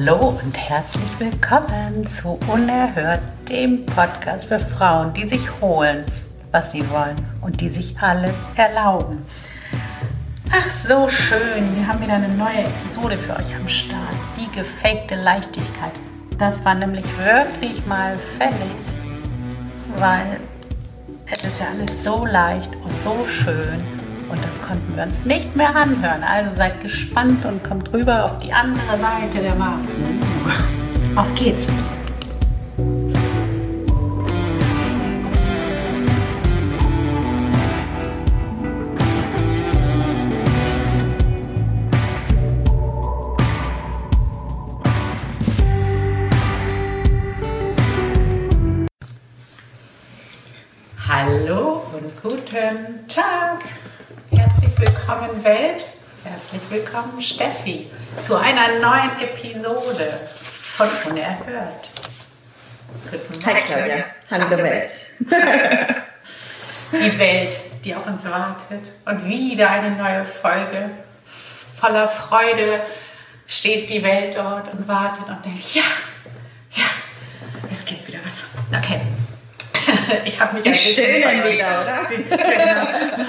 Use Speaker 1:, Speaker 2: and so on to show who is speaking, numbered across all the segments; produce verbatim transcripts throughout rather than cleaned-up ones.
Speaker 1: Hallo und herzlich willkommen zu Unerhört, dem Podcast für Frauen, die sich holen, was sie wollen und die sich alles erlauben. Ach, so schön, wir haben wieder eine neue Episode für euch am Start. Die gefakte Leichtigkeit. Das war nämlich wirklich mal fällig, weil es ist ja alles so leicht und so schön. Und das konnten wir uns nicht mehr anhören. Also seid gespannt und kommt rüber auf die andere Seite der Wahrheit. Uh, auf geht's. Hallo und guten Tag. Herzlich willkommen Welt, herzlich willkommen Steffi zu einer neuen Episode von Unerhört. Guten
Speaker 2: Hi Claudia, hallo der Welt.
Speaker 1: Die Welt, die auf uns wartet und wieder eine neue Folge. Voller Freude steht die Welt dort und wartet und denkt, ja, ja, es geht wieder was. Okay. Ich habe mich ein bisschen
Speaker 2: Stöhnen wieder, oder?
Speaker 1: Genau.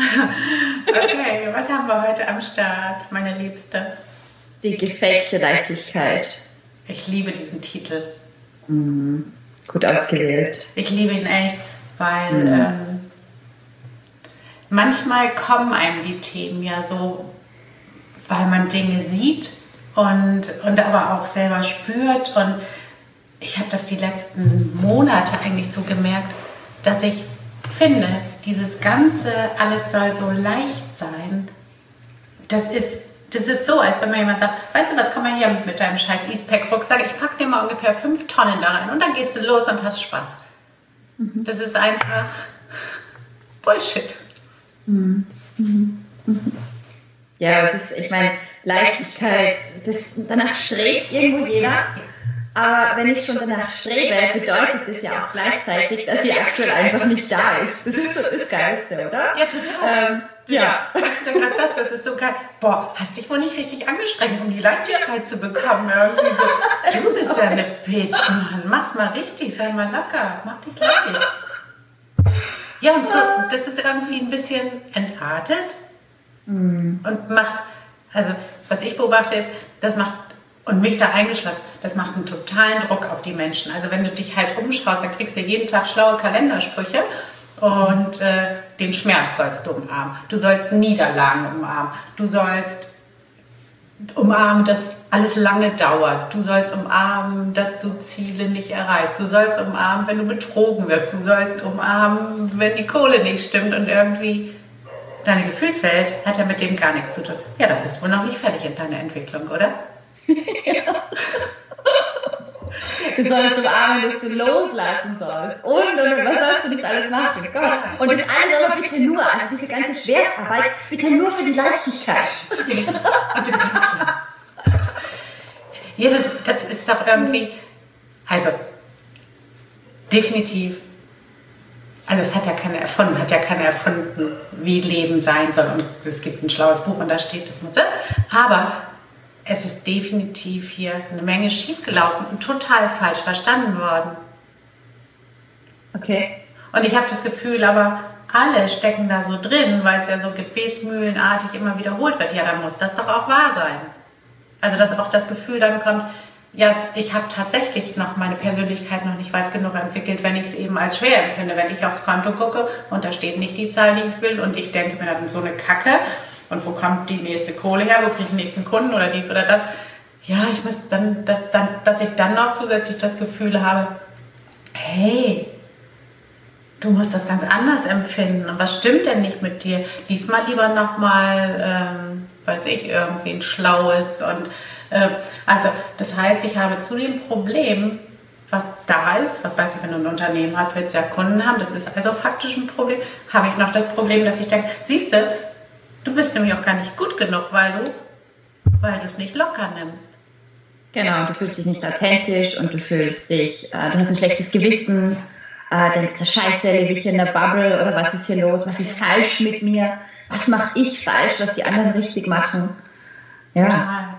Speaker 1: Okay, was haben wir heute am Start, meine Liebste?
Speaker 2: Die gefakte Leichtigkeit.
Speaker 1: Ich liebe diesen Titel.
Speaker 2: Mhm. Gut ausgewählt.
Speaker 1: Ich liebe ihn echt, weil mhm. ähm, manchmal kommen einem die Themen ja so, weil man Dinge sieht und, und aber auch selber spürt. Und ich habe das die letzten Monate eigentlich so gemerkt, dass ich finde, dieses Ganze, alles soll so leicht sein. Das ist, das ist so, als wenn man jemand sagt, weißt du was, komm mal hier mit deinem scheiß Eastpack-Rucksack, ich packe dir mal ungefähr fünf Tonnen da rein und dann gehst du los und hast Spaß. Mhm. Das ist einfach Bullshit.
Speaker 2: Mhm. Mhm. Mhm. Ja, es ist, ich meine, Leichtigkeit, das, danach strebt irgendwo jeder. Aber wenn ich schon danach strebe, bedeutet das ja auch gleichzeitig, dass sie aktuell einfach nicht da ist. Das ist so das Geilste, oder?
Speaker 1: Ja, total. Ähm, ja. ja. Weißt du denn gerade was? Das ist so geil. Boah, hast dich wohl nicht richtig angestrengt, um die Leichtigkeit zu bekommen. Irgendwie so, du bist ja eine Bitch, Mann. Mach's mal richtig, sei mal locker. Mach dich leicht. Ja, und so, das ist irgendwie ein bisschen entartet mhm. und macht, also was ich beobachte ist, das macht, und mich da eingeschlossen, das macht einen totalen Druck auf die Menschen. Also wenn du dich halt umschaust, dann kriegst du jeden Tag schlaue Kalendersprüche und äh, den Schmerz sollst du umarmen. Du sollst Niederlagen umarmen. Du sollst umarmen, dass alles lange dauert. Du sollst umarmen, dass du Ziele nicht erreichst. Du sollst umarmen, wenn du betrogen wirst. Du sollst umarmen, wenn die Kohle nicht stimmt und irgendwie deine Gefühlswelt hat ja mit dem gar nichts zu tun. Ja, dann bist du wohl noch nicht fertig in deiner Entwicklung, oder?
Speaker 2: Ja. Du sollst umarmen, dass du loslassen sollst. Und, und, und was sollst du nicht alles machen? Gott. Und das alles aber bitte nur, also diese ganze Schwerstarbeit, bitte nur für die Leichtigkeit.
Speaker 1: Und für die ganze Ja, das, das ist doch irgendwie, also definitiv, also es hat ja keiner erfunden, hat ja keiner erfunden, wie Leben sein soll. Und es gibt ein schlaues Buch und da steht, das muss er. Aber es ist definitiv hier eine Menge schiefgelaufen und total falsch verstanden worden.
Speaker 2: Okay.
Speaker 1: Und ich habe das Gefühl, aber alle stecken da so drin, weil es ja so gebetsmühlenartig immer wiederholt wird. Ja, dann muss das doch auch wahr sein. Also dass auch das Gefühl dann kommt, ja, ich habe tatsächlich noch meine Persönlichkeit noch nicht weit genug entwickelt, wenn ich es eben als schwer empfinde. Wenn ich aufs Konto gucke und da steht nicht die Zahl, die ich will und ich denke mir dann so eine Kacke. Und wo kommt die nächste Kohle her? Wo kriege ich den nächsten Kunden oder dies oder das? Ja, ich muss dann, dass, dann, dass ich dann noch zusätzlich das Gefühl habe, hey, du musst das ganz anders empfinden. Und was stimmt denn nicht mit dir? Lies mal lieber nochmal, ähm, weiß ich, irgendwie ein Schlaues. Und äh, also, das heißt, ich habe zu dem Problem, was da ist, was weiß ich, wenn du ein Unternehmen hast, willst du ja Kunden haben, das ist also faktisch ein Problem, habe ich noch das Problem, dass ich denke, siehst du, du bist nämlich auch gar nicht gut genug, weil du, weil du es nicht locker nimmst.
Speaker 2: Genau, du fühlst dich nicht authentisch und du fühlst dich, äh, du hast ein schlechtes Gewissen, äh, denkst du, scheiße, lebe ich hier in der Bubble oder was ist hier los, was ist falsch mit mir, was mache ich falsch, was die anderen richtig machen. Ja.
Speaker 1: Total.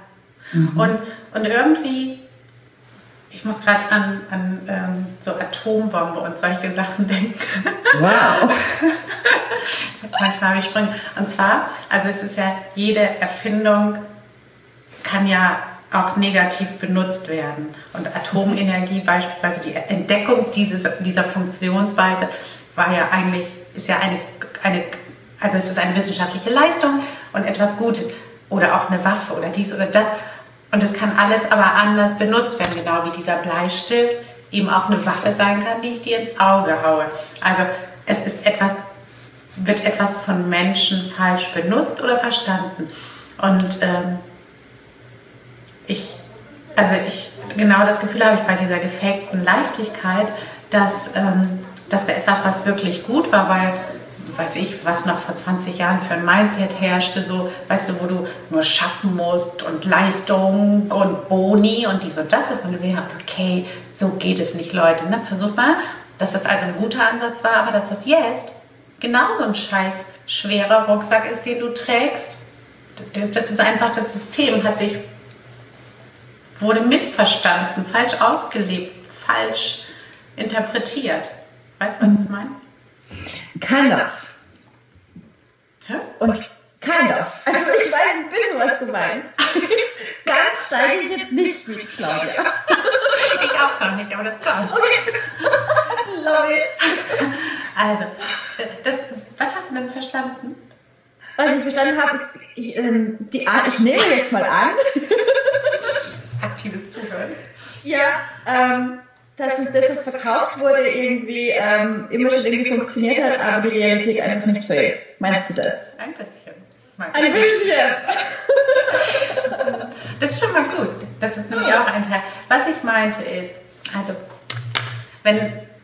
Speaker 1: Mhm. Und, und irgendwie, ich muss gerade an, an ähm, so Atombombe und solche Sachen denken.
Speaker 2: Wow.
Speaker 1: Manchmal habe ich Sprünge. Und zwar, also es ist ja, jede Erfindung kann ja auch negativ benutzt werden. Und Atomenergie beispielsweise, die Entdeckung dieses, dieser Funktionsweise war ja eigentlich, ist ja eine, eine, also es ist eine wissenschaftliche Leistung und etwas Gutes. Oder auch eine Waffe oder dies oder das. Und es kann alles aber anders benutzt werden, genau wie dieser Bleistift eben auch eine Waffe sein kann, die ich dir ins Auge haue. Also es ist etwas, wird etwas von Menschen falsch benutzt oder verstanden. Und ähm, ich, also ich, genau das Gefühl habe ich bei dieser gefakten Leichtigkeit, dass, ähm, dass da etwas, was wirklich gut war, weil weiß ich, was noch vor zwanzig Jahren für ein Mindset herrschte, so, weißt du, wo du nur schaffen musst und Leistung und Boni und dies und das, dass man gesehen hat, okay, so geht es nicht, Leute, ne? Versucht mal, dass das also ein guter Ansatz war, aber dass das jetzt genauso ein scheiß schwerer Rucksack ist, den du trägst. Das ist einfach, das System hat sich, wurde missverstanden, falsch ausgelebt, falsch interpretiert. Weißt du, was ich meine?
Speaker 2: Kind of.
Speaker 1: Hä?
Speaker 2: Und kind of. Also ich weiß ein bisschen, was du meinst. Ganz steige ich jetzt nicht mit, Claudia.
Speaker 1: Ich auch noch nicht, aber das kommt.
Speaker 2: Okay. Love it.
Speaker 1: Also, das, was hast du denn verstanden?
Speaker 2: Was ich verstanden habe, ist, ich, ähm, die Art, ich nehme jetzt mal an.
Speaker 1: Aktives Zuhören.
Speaker 2: Ja, ähm, dass uns das, was verkauft wurde, irgendwie ähm, immer schon irgendwie funktioniert hat, aber die Realität einfach nicht so ist. Meinst du das?
Speaker 1: Ein bisschen.
Speaker 2: Ein bisschen.
Speaker 1: Das ist schon mal gut. Das ist nämlich auch ein Teil. Was ich meinte ist, also, wenn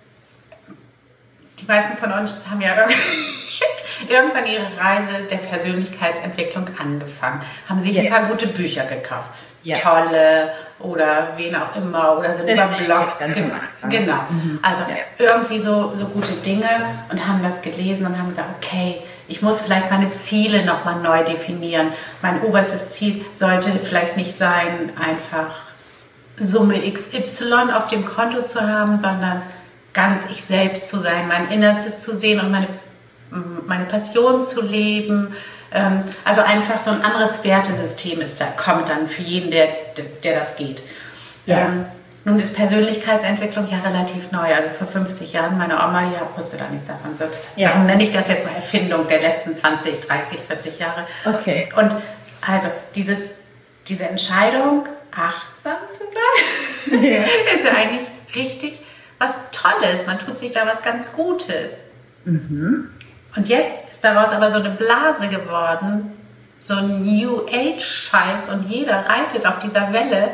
Speaker 1: die meisten von uns haben ja irgendwann ihre Reise der Persönlichkeitsentwicklung angefangen, haben sich ein paar gute Bücher gekauft. Ja. Tolle oder wen auch immer oder sind über Blogs. Gen genau. Mhm. Also ja. irgendwie so, so gute Dinge und haben das gelesen und haben gesagt, okay, ich muss vielleicht meine Ziele nochmal neu definieren. Mein oberstes Ziel sollte vielleicht nicht sein, einfach Summe X Y auf dem Konto zu haben, sondern ganz ich selbst zu sein, mein Innerstes zu sehen und meine, meine Passion zu leben. Also einfach so ein anderes Wertesystem ist da, kommt dann für jeden, der, der, der das geht. Ja. Ähm, nun ist Persönlichkeitsentwicklung ja relativ neu. Also vor fünfzig Jahren, meine Oma, die wusste da nichts davon. So, das, ja. Darum nenne ich das jetzt mal Erfindung der letzten zwanzig, dreißig, vierzig Jahre.
Speaker 2: Okay.
Speaker 1: Und also dieses, diese Entscheidung, achtsam zu sein, ja. ist ja eigentlich richtig was Tolles. Man tut sich da was ganz Gutes. Mhm. Und jetzt ist daraus aber so eine Blase geworden, so ein New Age-Scheiß und jeder reitet auf dieser Welle,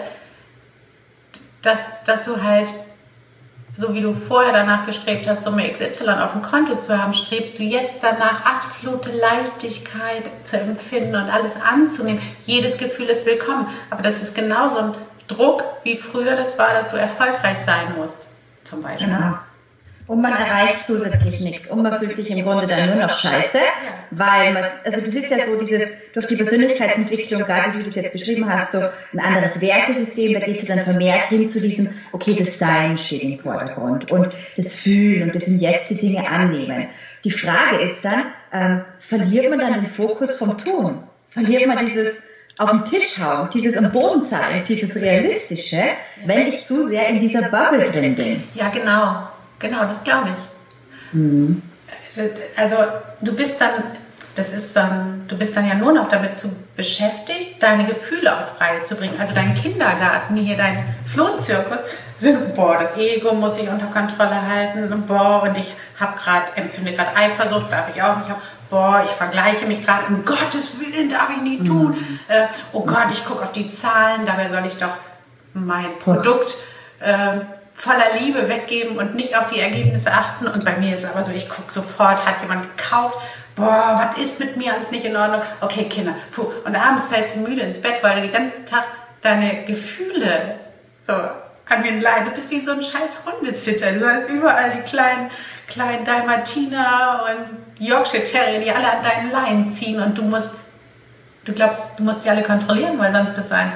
Speaker 1: dass, dass du halt, so wie du vorher danach gestrebt hast, Summe X Y auf dem Konto zu haben, strebst du jetzt danach, absolute Leichtigkeit zu empfinden und alles anzunehmen. Jedes Gefühl ist willkommen, aber das ist genauso ein Druck, wie früher das war, dass du erfolgreich sein musst, zum Beispiel.
Speaker 2: Genau. Und man erreicht zusätzlich nichts und man fühlt sich im Grunde dann nur noch scheiße, weil man, also das ist ja so dieses, durch die Persönlichkeitsentwicklung, gerade wie du das jetzt beschrieben hast, so ein anderes Wertesystem, da geht es dann vermehrt hin zu diesem, okay, das Sein steht im Vordergrund und das Fühlen und das sind jetzt die Dinge annehmen. Die Frage ist dann, ähm, verliert man dann den Fokus vom Tun? Verliert man dieses auf den Tisch hauen, dieses am Boden sein, dieses Realistische, wenn ich zu sehr in dieser Bubble drin bin?
Speaker 1: Ja, genau. Genau, das glaube ich. Mhm. Also du bist dann, das ist dann, du bist dann ja nur noch damit zu beschäftigt, deine Gefühle auf Reihe zu bringen. Also dein Kindergarten, hier dein Flohzirkus, sind, boah, das Ego muss ich unter Kontrolle halten, boah, und ich habe gerade, empfinde gerade Eifersucht, darf ich auch nicht haben, boah, ich vergleiche mich gerade, um Gottes Willen darf ich nie tun, mhm. äh, oh Gott, ich gucke auf die Zahlen, dabei soll ich doch mein Produkt äh, voller Liebe weggeben und nicht auf die Ergebnisse achten. Und bei mir ist es aber so, ich gucke sofort, hat jemand gekauft, boah, was ist mit mir alles nicht in Ordnung? Okay, Kinder, puh. Und abends fällst du müde ins Bett, weil du den ganzen Tag deine Gefühle so an den Leinen, du bist wie so ein scheiß Hundesitter. Du hast überall die kleinen, kleinen Dalmatiner und Yorkshire Terrier, die alle an deinen Leinen ziehen und du musst, du glaubst, du musst die alle kontrollieren, weil sonst bist du einfach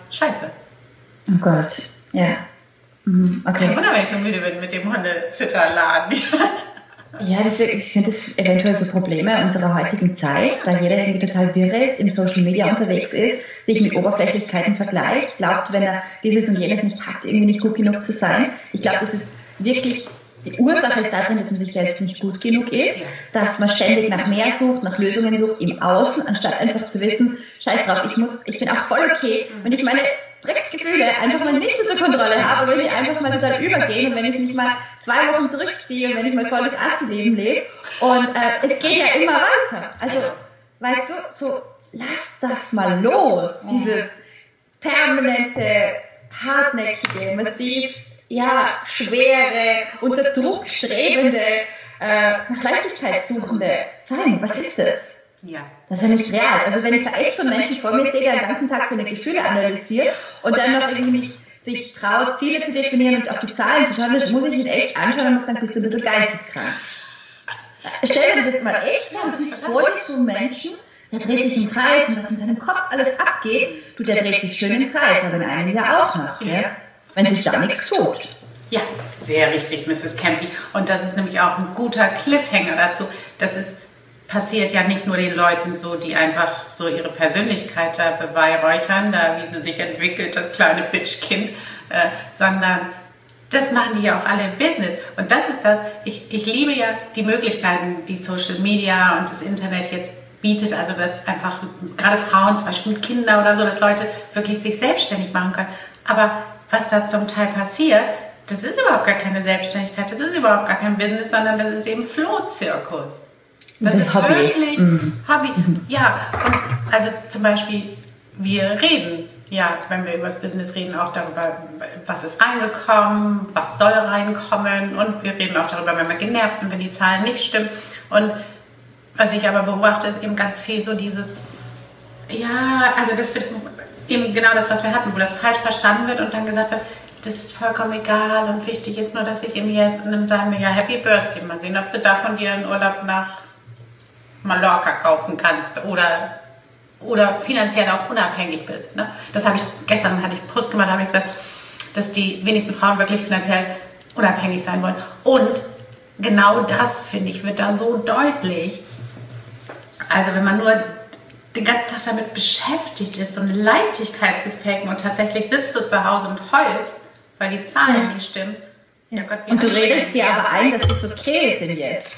Speaker 1: scheiße.
Speaker 2: Oh Gott, ja. Mhm. Okay.
Speaker 1: Kein Wunder, wenn ich so müde bin mit dem Hundezitterladen.
Speaker 2: Ja, das sind das eventuell so Probleme unserer heutigen Zeit, da jeder irgendwie total wirr ist, im Social Media unterwegs ist, sich mit Oberflächlichkeiten vergleicht, glaubt, wenn er dieses und jenes nicht hat, irgendwie nicht gut genug zu sein. Ich glaube, das ist wirklich, die Ursache ist darin, dass man sich selbst nicht gut genug ist, dass man ständig nach mehr sucht, nach Lösungen sucht im Außen, anstatt einfach zu wissen, scheiß drauf, ich muss, ich bin auch voll okay, wenn ich meine Drecksgefühle einfach mal nicht unter Kontrolle habe, wenn die einfach mal total übergehen und wenn ich mich mal zwei Wochen zurückziehe und wenn ich mal voll das Assi-Leben lebe und äh, es geht ja immer weiter. Also, weißt du, so lass das mal los, dieses permanente, hartnäckige, massivst, ja, schwere, unter Druck strebende, äh, nach Leichtigkeit suchende sein. Was ist das?
Speaker 1: Ja.
Speaker 2: Das ist ja nicht real. Also wenn ich da echt so einen Menschen vor mir sehe, der den ganzen Tag seine Gefühle analysiert und dann noch irgendwie nicht sich traut, Ziele zu definieren und auf die Zahlen zu schauen, dann muss ich ihn echt anschauen und muss sagen, bist du ein bisschen geisteskrank. Stell dir das jetzt mal echt vor, du siehst vor dir so einen Menschen, der dreht sich im Kreis und was in seinem Kopf alles abgeht, du, der dreht sich schön im Kreis, aber in einem Jahr auch noch, ja? Wenn sich da nichts tut.
Speaker 1: Ja, sehr richtig, Misses Campy. Und das ist nämlich auch ein guter Cliffhanger dazu. Das ist passiert ja nicht nur den Leuten so, die einfach so ihre Persönlichkeit da beweihräuchern, da wie sie sich entwickelt, das kleine Bitchkind, äh, sondern das machen die ja auch alle im Business. Und das ist das, ich, ich liebe ja die Möglichkeiten, die Social Media und das Internet jetzt bietet, also dass einfach gerade Frauen, zum Beispiel mit Kindern oder so, dass Leute wirklich sich selbstständig machen können. Aber was da zum Teil passiert, das ist überhaupt gar keine Selbstständigkeit, das ist überhaupt gar kein Business, sondern das ist eben Flohzirkus. Das, das ist Hobby. Wirklich mhm. Hobby. Mhm. Ja, und also zum Beispiel, wir reden, ja, wenn wir über das Business reden, auch darüber, was ist reingekommen, was soll reinkommen und wir reden auch darüber, wenn wir genervt sind, wenn die Zahlen nicht stimmen. Und was ich aber beobachte, ist eben ganz viel so dieses, ja, also das wird eben genau das, was wir hatten, wo das falsch verstanden wird und dann gesagt wird, das ist vollkommen egal und wichtig ist nur, dass ich ihm jetzt in einem sagen wir ja Happy Birthday mal sehen, ob du davon dir einen Urlaub nach Mallorca kaufen kannst oder, oder finanziell auch unabhängig bist. Ne? Das habe ich, gestern hatte ich einen Post gemacht, da habe ich gesagt, dass die wenigsten Frauen wirklich finanziell unabhängig sein wollen. Und genau das, finde ich, wird da so deutlich. Also wenn man nur den ganzen Tag damit beschäftigt ist, so eine Leichtigkeit zu faken und tatsächlich sitzt du zu Hause und heulst, weil die Zahlen ja. nicht stimmen.
Speaker 2: Ja. Gott, und du redest dir aber ein, dass das okay ist jetzt.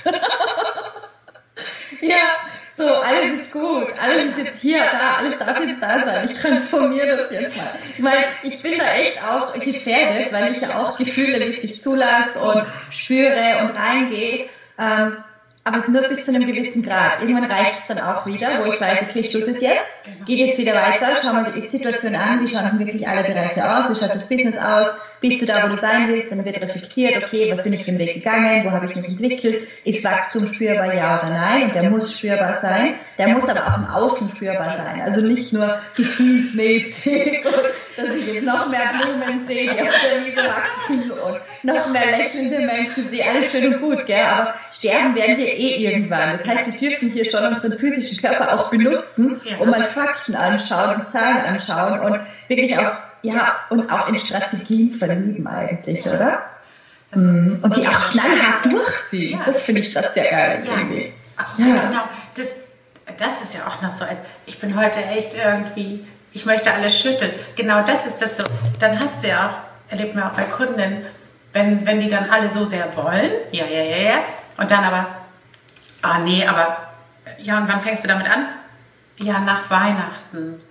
Speaker 2: Ja, so, alles ist gut, alles ist jetzt hier, da, alles darf jetzt da sein. Ich transformiere das jetzt mal. Ich meine, ich bin da echt auch gefährdet, weil ich ja auch Gefühle wirklich zulasse und spüre und reingehe. Ähm, aber nur bis zu einem gewissen Grad. Irgendwann reicht es dann auch wieder, wo ich weiß, okay, Schluss ist jetzt, geht jetzt wieder weiter, schau mal die Ist-Situation an, wie schauen wirklich alle Bereiche aus, wie schaut das Business aus, bist du da, wo du sein willst, dann wird reflektiert, okay, was bin ich für einen Weg gegangen, wo habe ich mich entwickelt, ist Wachstum spürbar, ja oder nein, und der muss spürbar sein, der muss aber auch im Außen spürbar sein, also nicht nur gefühlsmäßig, dass ich jetzt noch mehr Blumen sehe, die auf der Liebe wachsen und noch mehr lächelnde Menschen sehe, alles schön und gut, gell, aber sterben werden wir eh irgendwann, das heißt, wir dürfen hier schon unseren physischen Körper auch benutzen, um mal Fakten anschauen und Zahlen anschauen und wirklich auch ja, uns auch in Strategien verlieben eigentlich, oder? Mhm. Und die auch knallhart durchziehen. Ja. Das finde ich das sehr geil.
Speaker 1: Ja, irgendwie. Ach, ja. Genau. Das, das ist ja auch noch so, ich bin heute echt irgendwie, ich möchte alles schütteln. Genau das ist das so. Dann hast du ja auch, erlebt man auch bei Kundinnen, wenn, wenn die dann alle so sehr wollen, ja, ja, ja, ja, und dann aber, ah nee, aber, ja, und wann fängst du damit an? Ja, nach Weihnachten.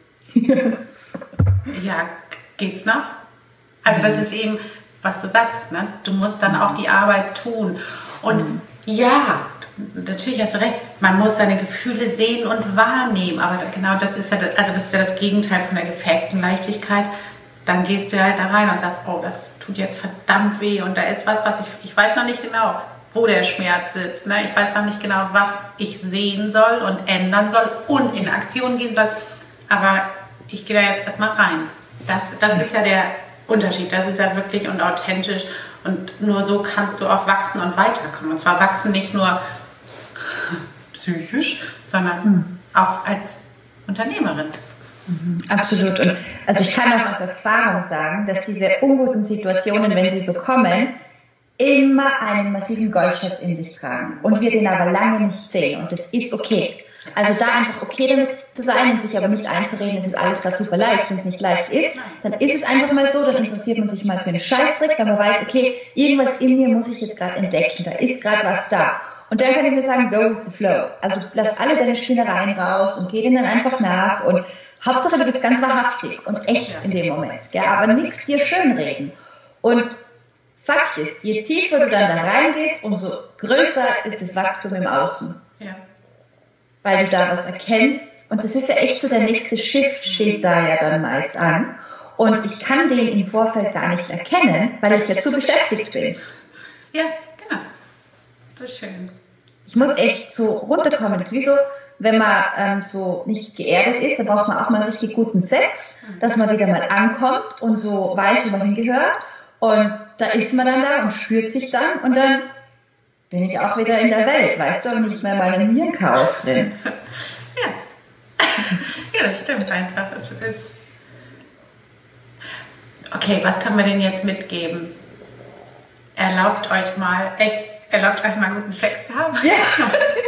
Speaker 1: Ja, geht's noch? Also das ist eben, was du sagtest, ne? Du musst dann auch die Arbeit tun. Und mhm. ja, natürlich hast du recht, man muss seine Gefühle sehen und wahrnehmen, aber genau das ist ja, also das ist ja das Gegenteil von der gefakten Leichtigkeit. Dann gehst du halt da rein und sagst, oh, das tut jetzt verdammt weh und da ist was, was ich, ich weiß noch nicht genau, wo der Schmerz sitzt. Ne? Ich weiß noch nicht genau, was ich sehen soll und ändern soll und in Aktion gehen soll, aber ich gehe da jetzt erstmal rein. Das, das ist ja der Unterschied. Das ist ja wirklich und authentisch. Und nur so kannst du auch wachsen und weiterkommen. Und zwar wachsen nicht nur psychisch, sondern mhm. auch als Unternehmerin.
Speaker 2: Mhm, absolut. Und also ich kann auch aus Erfahrung sagen, dass diese unguten Situationen, wenn sie so kommen, immer einen massiven Goldschatz in sich tragen und wir den aber lange nicht sehen und das ist okay. Also da einfach okay damit zu sein und sich aber nicht einzureden, es ist alles gerade super leicht. Wenn es nicht leicht ist, dann ist es einfach mal so, dann interessiert man sich mal für einen Scheißtrick, weil man weiß, okay, irgendwas in mir muss ich jetzt gerade entdecken, da ist gerade was da. Und dann kann ich mir sagen, go with the flow. Also lass alle deine Spinnereien raus und geh denen dann einfach nach und Hauptsache du bist ganz wahrhaftig und echt in dem Moment, ja, aber nichts dir schönreden. Und Fakt ist, je tiefer du dann da reingehst, umso größer ist das Wachstum im Außen. Ja. Weil du da was erkennst. Und das ist ja echt so, der nächste Shift steht da ja dann meist an. Und ich kann den im Vorfeld gar nicht erkennen, weil ich ja zu beschäftigt bin.
Speaker 1: Ja, genau. So schön.
Speaker 2: Ich muss echt so runterkommen. Das ist wie so, wenn man ähm, so nicht geerdet ist, dann braucht man auch mal richtig guten Sex, dass man wieder mal ankommt und so weiß, wo man hingehört. Und da ist man dann da und spürt sich dann und dann bin ich auch wieder in der Welt, weißt du, und nicht mehr in meinem Hirnchaos drin.
Speaker 1: Ja. Ja, das stimmt einfach. Es ist okay, was kann man denn jetzt mitgeben? Erlaubt euch mal, echt, erlaubt euch mal guten Sex zu haben.
Speaker 2: Ja.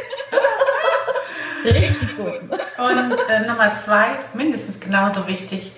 Speaker 2: Richtig gut.
Speaker 1: Und äh, Nummer zwei, mindestens genauso wichtig,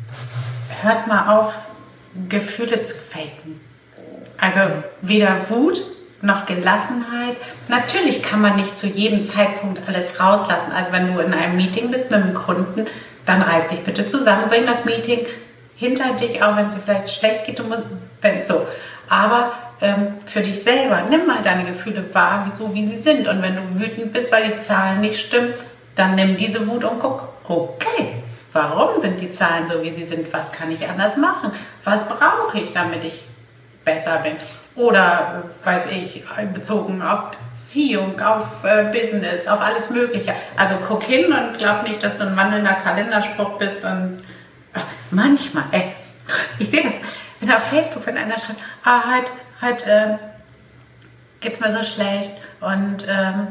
Speaker 1: hört mal auf, Gefühle zu faken. Also weder Wut noch Gelassenheit. Natürlich kann man nicht zu jedem Zeitpunkt alles rauslassen. Also wenn du in einem Meeting bist mit einem Kunden, dann reiß dich bitte zusammen, bring das Meeting hinter dich, auch wenn es dir vielleicht schlecht geht. Du musst, wenn, so. Aber ähm, für dich selber, nimm mal deine Gefühle wahr, so wie sie sind. Und wenn du wütend bist, weil die Zahlen nicht stimmen, dann nimm diese Wut und guck, okay, warum sind die Zahlen so, wie sie sind? Was kann ich anders machen? Was brauche ich, damit ich besser bin? Oder, weiß ich, bezogen auf Beziehung, auf äh, Business, auf alles Mögliche. Also guck hin und glaub nicht, dass du ein wandelnder Kalenderspruch bist. Und ach, manchmal, ey, ich sehe das, wenn auf Facebook, wenn einer schreibt, ah, heute, heute äh, geht's mir so schlecht und ähm,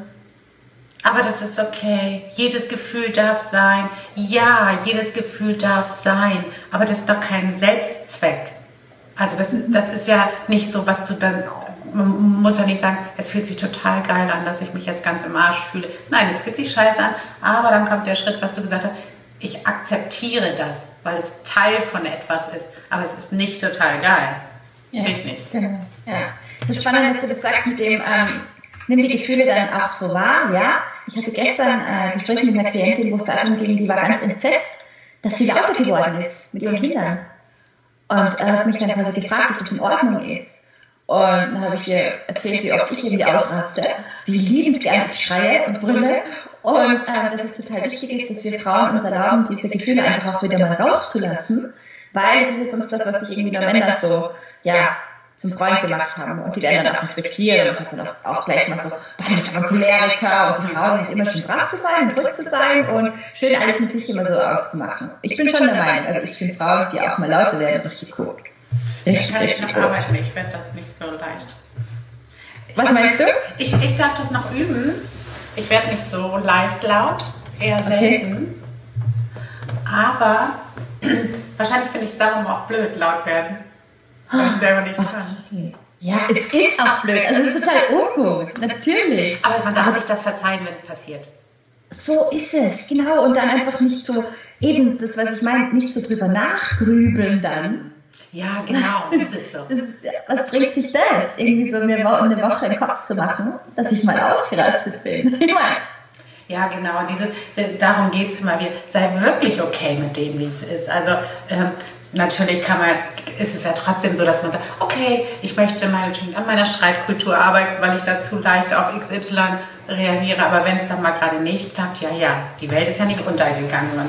Speaker 1: aber das ist okay. Jedes Gefühl darf sein. Ja, jedes Gefühl darf sein. Aber das ist doch kein Selbstzweck. Also das, das ist ja nicht so, was du dann, man muss ja nicht sagen, es fühlt sich total geil an, dass ich mich jetzt ganz im Arsch fühle. Nein, es fühlt sich scheiße an. Aber dann kommt der Schritt, was du gesagt hast, ich akzeptiere das, weil es Teil von etwas ist. Aber es ist nicht total geil.
Speaker 2: Ja,
Speaker 1: natürlich nicht.
Speaker 2: Genau. Ja. Es ist spannend, dass du das sagst mit dem, ähm, nimm die Gefühle dann auch so wahr, ja. Ich hatte gestern äh, Gespräche mit einer Klientin, wo es darum ging, die war ganz entsetzt, dass sie lauter geworden ist mit ihren Kindern. Und äh, hat mich dann quasi gefragt, ob das in Ordnung ist. Und dann habe ich ihr erzählt, wie oft ich irgendwie ausraste, wie liebend gern ich schreie und brülle. Und äh, dass es total wichtig ist, dass wir Frauen uns erlauben, diese Gefühle einfach auch wieder mal rauszulassen. Weil es ist ja sonst das, was sich irgendwie nur Männer so, ja, zum Freund gemacht haben. Und die werden dann auch respektieren. Und das ist dann auch, auch gleich mal so, dann bist du ein Choleriker und die Frauen sind immer schön brav zu sein und ruhig zu sein und schön alles mit sich immer so auszumachen. Ich bin schon der Meinung, also ich finde Frauen, die auch mal lauter werden, richtig cool.
Speaker 1: Richtig, kann ich noch arbeiten, ich werde das nicht so leicht.
Speaker 2: Was meinst du?
Speaker 1: Ich, ich darf das noch üben. Ich werde nicht so leicht laut, eher selten. Okay. Aber wahrscheinlich finde ich es darum auch blöd, laut werden. Weil ich selber nicht kann.
Speaker 2: Ja, es ist auch blöd. Also es ist total ungut, natürlich.
Speaker 1: Aber man darf sich das verzeihen, wenn es passiert.
Speaker 2: So ist es, genau. Und dann einfach nicht so, eben das, was ich meine, nicht so drüber nachgrübeln dann.
Speaker 1: Ja, genau, das ist so.
Speaker 2: Was bringt sich das? Irgendwie so eine Woche, eine Woche im Kopf zu machen, dass ich mal ausgerastet bin.
Speaker 1: Ja, genau. Dieses, darum geht es immer wieder. Sei wirklich okay mit dem, wie es ist. Also ähm, natürlich kann man, ist es ja trotzdem so, dass man sagt, okay, ich möchte mal an meiner Streitkultur arbeiten, weil ich dazu leicht auf X Y reagiere. Aber wenn es dann mal gerade nicht klappt, ja, ja, die Welt ist ja nicht untergegangen. Man,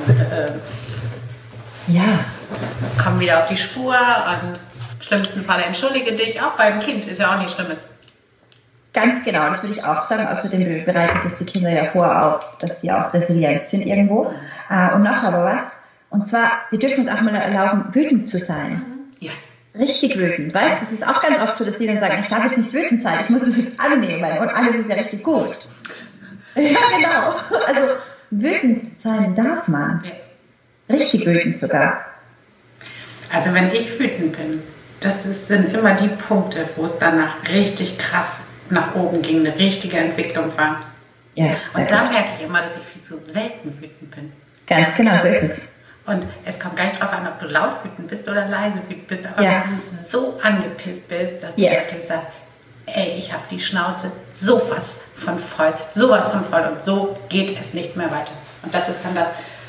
Speaker 1: äh,
Speaker 2: ja.
Speaker 1: Komm wieder auf die Spur und im schlimmsten Fall entschuldige dich. Auch beim Kind ist ja auch nichts Schlimmes.
Speaker 2: Ganz genau, das würde ich auch sagen. Außerdem bereitet das die Kinder ja vor, auch, dass die auch resilient sind irgendwo. Und noch aber was. Und zwar, wir dürfen uns auch mal erlauben, wütend zu sein.
Speaker 1: Ja.
Speaker 2: Richtig wütend, weißt du? Es ist auch ganz oft so, dass die dann sagen, ich darf jetzt nicht wütend sein, ich muss das jetzt annehmen und alles ist ja richtig gut. Ja, genau. Also, wütend sein darf man.
Speaker 1: Ja.
Speaker 2: Richtig wütend sogar.
Speaker 1: Also wenn ich wütend bin, das ist, sind immer die Punkte, wo es danach richtig krass nach oben ging, eine richtige Entwicklung war.
Speaker 2: Ja,
Speaker 1: und da merke ich immer, dass ich viel zu selten wütend bin.
Speaker 2: Ganz genau, so ist es.
Speaker 1: Und es kommt gar nicht drauf an, ob du laut wütend bist oder leise wütend bist, aber
Speaker 2: ja.
Speaker 1: wenn du so angepisst bist, dass du
Speaker 2: yes.
Speaker 1: wirklich sagst, ey, ich habe die Schnauze sowas von voll, sowas von voll und so geht es nicht mehr weiter. Und das ist dann das,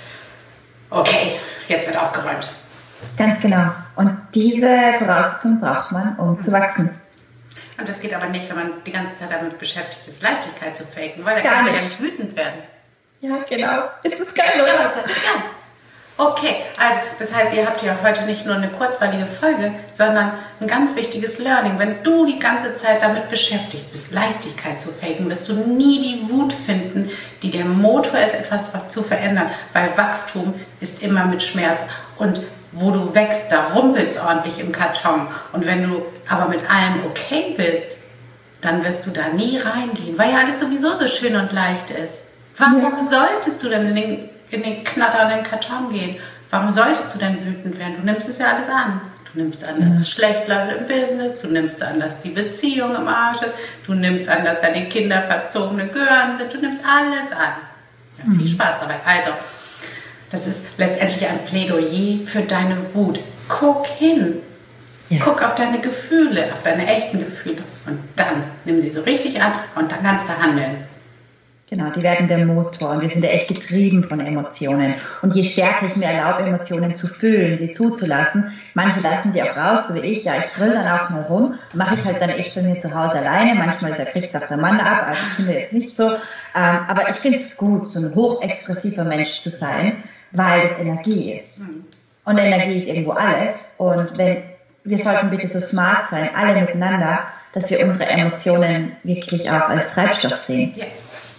Speaker 1: okay, jetzt wird aufgeräumt.
Speaker 2: Ganz genau. Und diese Voraussetzung braucht man, um zu wachsen.
Speaker 1: Und das geht aber nicht, wenn man die ganze Zeit damit beschäftigt ist, Leichtigkeit zu faken, weil da kann man ja nicht wütend werden.
Speaker 2: Ja, genau. Ist das geil, oder?
Speaker 1: Ja, okay, also das heißt, ihr habt ja heute nicht nur eine kurzweilige Folge, sondern ein ganz wichtiges Learning. Wenn du die ganze Zeit damit beschäftigt bist, Leichtigkeit zu faken, wirst du nie die Wut finden, die der Motor ist, etwas zu verändern, weil Wachstum ist immer mit Schmerz. Und wo du wächst, da rumpelt es ordentlich im Karton. Und wenn du aber mit allem okay bist, dann wirst du da nie reingehen, weil ja alles sowieso so schön und leicht ist. Warum ja. solltest du denn in den, in den knatternden Karton gehen? Warum solltest du denn wütend werden? Du nimmst es ja alles an. Du nimmst an, dass es schlecht läuft im Business. Du nimmst an, dass die Beziehung im Arsch ist. Du nimmst an, dass deine Kinder verzogene Gören sind. Du nimmst alles an. Ja, viel mhm. Spaß dabei. Also, das ist letztendlich ein Plädoyer für deine Wut. Guck hin. Ja. Guck auf deine Gefühle, auf deine echten Gefühle. Und dann nimm sie so richtig an und dann kannst du handeln.
Speaker 2: Genau, die werden der Motor und wir sind ja echt getrieben von Emotionen. Und je stärker ich mir erlaube, Emotionen zu fühlen, sie zuzulassen, manche lassen sie auch raus, so wie ich, ja, ich grill dann auch mal rum, mache ich halt dann echt bei mir zu Hause alleine, manchmal da kriegt es auch der Mann ab, also Kinder jetzt nicht so. Ähm, aber ich finde es gut, so ein hochexpressiver Mensch zu sein, weil das Energie ist. Und Energie ist irgendwo alles. Und wenn wir sollten bitte so smart sein, alle miteinander, dass wir unsere Emotionen wirklich auch als Treibstoff sehen.
Speaker 1: Ja.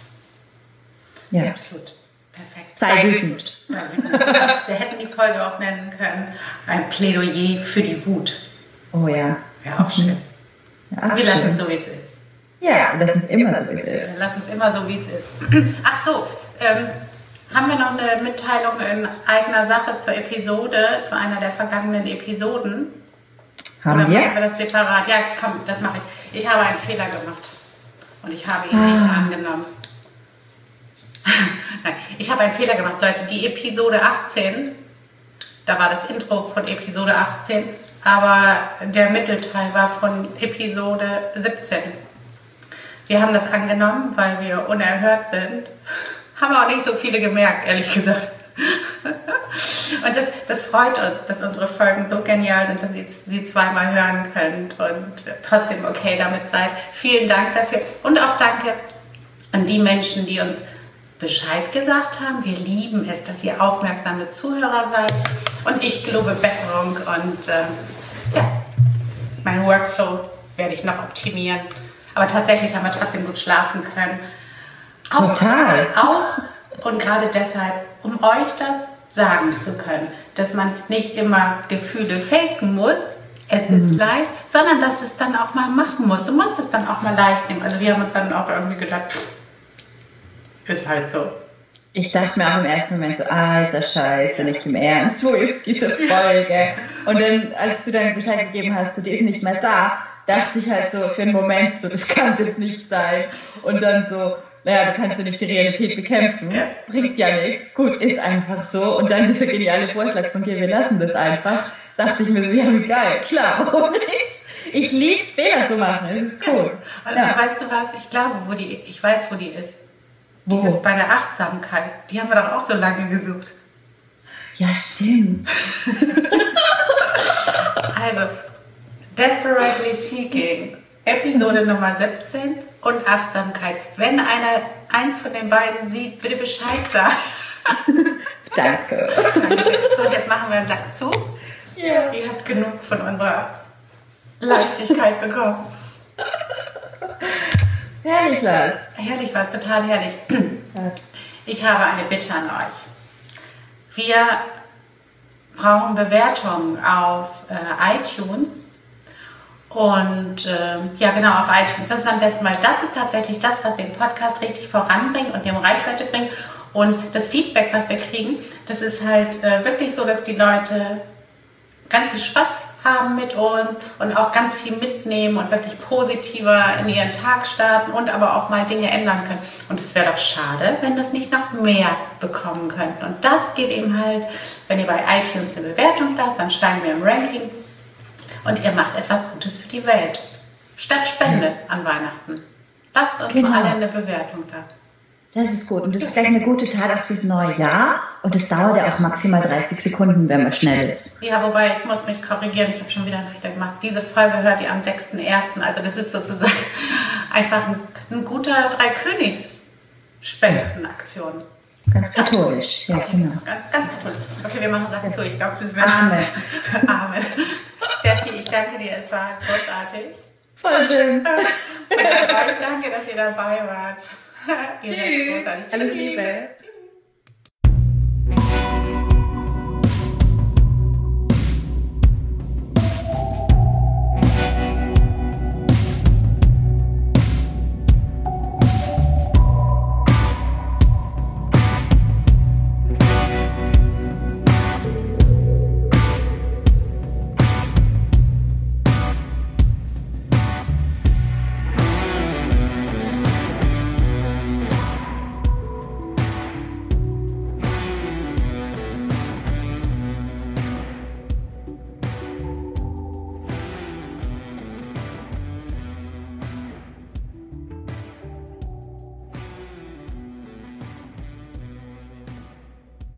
Speaker 2: Ja.
Speaker 1: Ja, absolut. Perfekt.
Speaker 2: Sei wütend.
Speaker 1: Sei wütend. Wir hätten die Folge auch nennen können, ein Plädoyer für die Wut.
Speaker 2: Oh ja.
Speaker 1: Ja, auch schön.
Speaker 2: Ja,
Speaker 1: wir lassen es so, wie es ist.
Speaker 2: Ja, wir lassen es immer so, wie es ist.
Speaker 1: Wir lassen es immer so, wie es ist. Ach so, ähm, haben wir noch eine Mitteilung in eigener Sache zur Episode, zu einer der vergangenen Episoden?
Speaker 2: Haben
Speaker 1: Oder
Speaker 2: wir?
Speaker 1: machen wir das separat? Ja, komm, das mache ich. Ich habe einen Fehler gemacht und ich habe ihn ah. nicht angenommen. Nein, ich habe einen Fehler gemacht, Leute. Die Episode achtzehn, da war das Intro von Episode achtzehn, aber der Mittelteil war von Episode siebzehn. Wir haben das angenommen, weil wir unerhört sind. Haben auch nicht so viele gemerkt, ehrlich gesagt. Und das, das freut uns, dass unsere Folgen so genial sind, dass ihr sie zweimal hören könnt und trotzdem okay damit seid. Vielen Dank dafür und auch danke an die Menschen, die uns Bescheid gesagt haben. Wir lieben es, dass ihr aufmerksame Zuhörer seid und ich gelobe Besserung und äh, ja, mein Workflow werde ich noch optimieren. Aber tatsächlich haben wir trotzdem gut schlafen können. Auch,
Speaker 2: Total.
Speaker 1: Auch und gerade deshalb, um euch das sagen zu können, dass man nicht immer Gefühle faken muss, es ist mhm. leicht, sondern dass es dann auch mal machen muss. Du musst es dann auch mal leicht nehmen. Also wir haben uns dann auch irgendwie gedacht, ist halt so.
Speaker 2: Ich dachte mir auch im ersten Moment so, alter Scheiße, nicht im Ernst, wo ist diese Folge? Und dann, als du dann Bescheid gegeben hast, so, die ist nicht mehr da, dachte ich halt so für einen Moment so, das kann es jetzt nicht sein. Und dann so, naja, du kannst ja nicht die Realität bekämpfen, bringt ja nichts, gut, ist einfach so. Und dann dieser geniale Vorschlag von dir, wir lassen das einfach, dachte ich mir so, ja, wie geil, klar, warum nicht? Ich liebe Fehler zu machen, das ist cool.
Speaker 1: Und ja. Weißt du was, ich glaube, wo die, ich weiß, wo die ist. Die
Speaker 2: Wo?
Speaker 1: ist bei der Achtsamkeit. Die haben wir doch auch so lange gesucht.
Speaker 2: Ja, stimmt.
Speaker 1: Also, Desperately Seeking, Episode Nummer siebzehn und Achtsamkeit. Wenn einer eins von den beiden sieht, bitte Bescheid sagen.
Speaker 2: Danke.
Speaker 1: Dankeschön. So, und jetzt machen wir einen Sack zu.
Speaker 2: Ja.
Speaker 1: Ihr habt genug von unserer Leichtigkeit bekommen.
Speaker 2: Herrlich was.
Speaker 1: Herrlich was, total herrlich. Ich habe eine Bitte an euch. Wir brauchen Bewertungen auf äh, iTunes. Und äh, ja, genau, auf iTunes. Das ist am besten, weil das ist tatsächlich das, was den Podcast richtig voranbringt und dem Reichweite bringt. Und das Feedback, was wir kriegen, das ist halt äh, wirklich so, dass die Leute ganz viel Spaß haben mit uns und auch ganz viel mitnehmen und wirklich positiver in ihren Tag starten und aber auch mal Dinge ändern können. Und es wäre doch schade, wenn das nicht noch mehr bekommen könnten. Und das geht eben halt, wenn ihr bei iTunes eine Bewertung lasst, dann steigen wir im Ranking und ihr macht etwas Gutes für die Welt. Statt Spende an Weihnachten. Lasst uns
Speaker 2: Genau.
Speaker 1: mal alle eine Bewertung da.
Speaker 2: Das ist gut. Und das ist gleich eine gute Tat auch fürs neue Jahr. Und es dauert ja auch maximal dreißig Sekunden, wenn man schnell ist.
Speaker 1: Ja, wobei, ich muss mich korrigieren, ich habe schon wieder einen Fehler gemacht. Diese Folge hört ihr am sechsten ersten Also das ist sozusagen einfach ein, ein guter Drei-Königs-Spendenaktion.
Speaker 2: Ganz katholisch, ja,
Speaker 1: Okay,
Speaker 2: genau.
Speaker 1: Ganz, ganz katholisch. Okay, wir machen das zu. Ich glaube, das wird...
Speaker 2: Amen.
Speaker 1: Amen. Steffi, ich danke dir, es war großartig.
Speaker 2: Voll schön.
Speaker 1: Und ich danke, dass ihr dabei wart. Ihr seid
Speaker 2: Tschüss.
Speaker 1: großartig.
Speaker 2: Alles Liebe.